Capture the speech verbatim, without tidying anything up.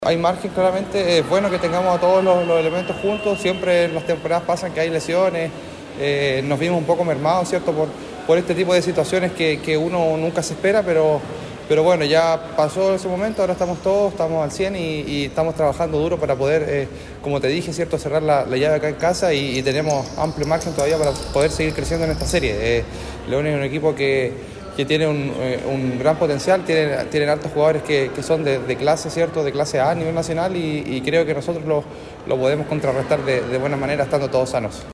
Hay margen, claramente. Es bueno que tengamos a todos los, los elementos juntos. Siempre en las temporadas pasan que hay lesiones. Eh, nos vimos un poco mermados, ¿cierto? Por, por este tipo de situaciones que, que uno nunca se espera, pero, pero bueno, ya pasó ese momento, ahora estamos todos, estamos al cien y, y estamos trabajando duro para poder, eh, como te dije, ¿cierto? Cerrar la, la llave acá en casa y, y tenemos amplio margen todavía para poder seguir creciendo en esta serie. Eh, León es un equipo que que tiene un, eh, un gran potencial, tienen, tienen altos jugadores que, que son de, de clase, ¿cierto? De clase A a nivel nacional y, y creo que nosotros lo, lo podemos contrarrestar de, de buena manera estando todos sanos.